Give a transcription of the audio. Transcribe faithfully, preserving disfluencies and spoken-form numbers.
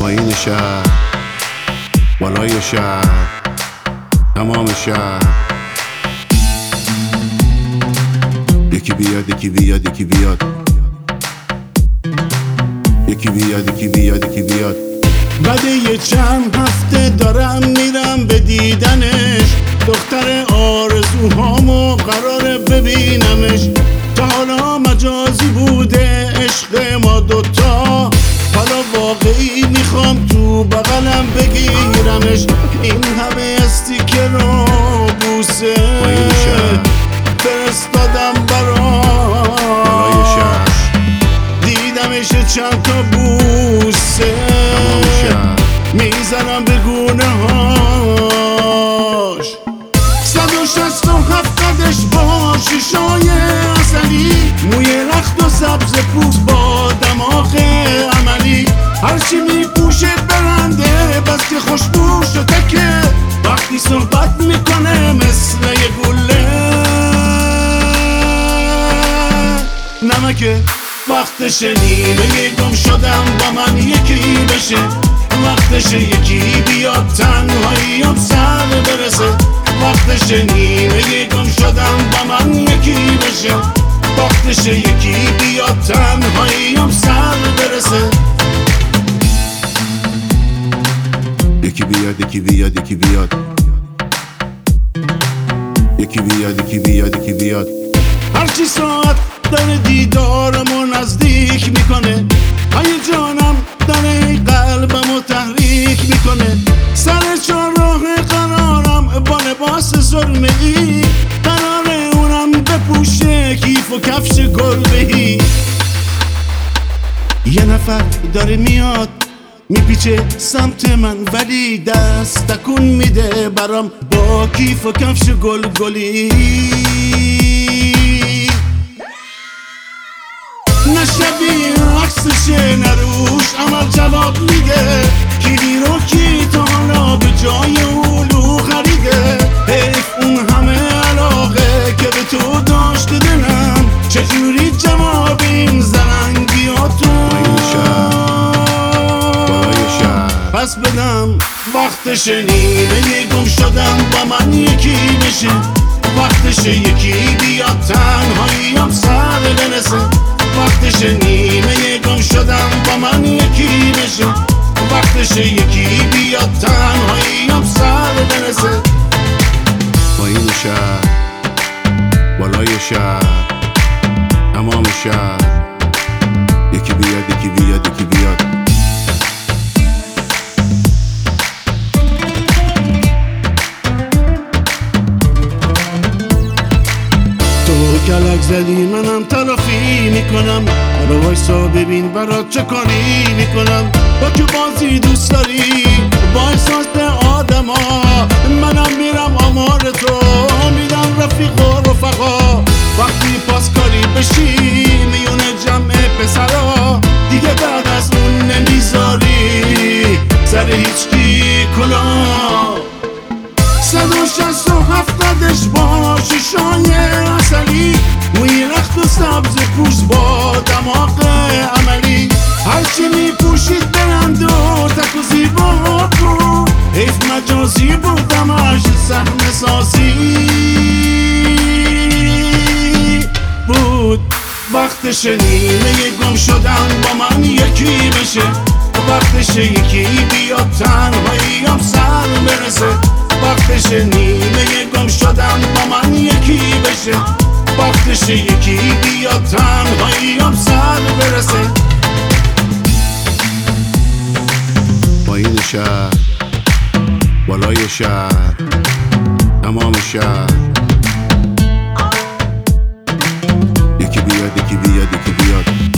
پایین شهر، بالای شهر، تمام شهر. یکی بیاد یکی بیاد یکی بیاد، یکی بیاد یکی بیاد یکی بیاد. بعد یه چند هفته دارم میرم به دیدنش، دختر آرزوهامو قراره ببینمش. تا حالا مجازی بوده عشق ما دوتا، حالا واقعی میخوام تو بغلم بگیرمش. این همه استیکر و بوسه فرستادم براش، دیدمش چند تا بوسه میزنم به گونه هاش. صد و شست و هفتدش با شیشای اصلی، موی رخت و سبز پوست با دماغ عملی. هرچی میپوشه برنده بس که خوشبو شده که وقتی صحبت میکنه مثل یه گله نمکه. وقتشه نیمه گم شدم با من یکی بشه، وقتشه یکی بیاد تنهاییم سر برسه. وقتشه نیمه گم شدم با من یکی بشه، وقتشه یکی بیاد تنهاییم سر برسه. یکی بیاد یکی بیاد یکی بیاد، یکی بیاد یکی بیاد یکی بیاد. هرچی ساعت داره دیدارمو نزدیک میکنه، هیجانم داره قلبمو تحریک میکنه. سر چهارراه قرارم با لباس سرمه‌ای، قراره اونم بپوشه کیف و کفش گربه‌ای. یه نفر داره میاد میپیچه سمت من، ولی دست تکون میده برام با کیف و کفش گلگلی. نه شبیه عکسشه نه روش عمل جواب میده، کلی رو کی تا حالا به جای اولو خریده. حیف اون همه علاقه که به تو داشته دلم، چجوری جواب این زرنگیاتون پس بدم. وقتشه نیمه گم شدم با من یکی بشه، وقتشه یکی بیاد تنهاییم سر برسه. وقتشه نیمه گم شدم با من یکی بشه، وقتشه یکی بیاد تنهاییم سر برسه. پایین شهر، بالای شهر، تمام شهر. یکی بیاد یکی بیاد یکی بیاد. کلک زدی منم تلافی میکنم، برو وایسا ببین برات چه کاری میکنم. با که بازی دوست داری با احساس آدم ها، منم میرم آمار تو میدم رفیق و رفقا. وقتی پاسکاری بشی میونه جمع پسرا، دیگه بعد از اون نمیذاری سر هیچکی کلا. صد و شست و هفتدش با شیشای اصلی، موی رخت و سبز پوست با دماغ عملی. هرچی میپوشید برند و تک و زیبا بود، حیف مجازی بودمش صحنه سازی بود. وقتش نیمه گم شدم با من یکی بشه، وقتش یکی بیاد تنهاییم سر برسه. وقتش نیمه گم شدم با من یکی بشه، وقتش یکی بیاد تنهاییم سر برسه. پایین شهر، بالای شهر، تمام شهر. یکی بیاد یکی بیاد یکی بیاد.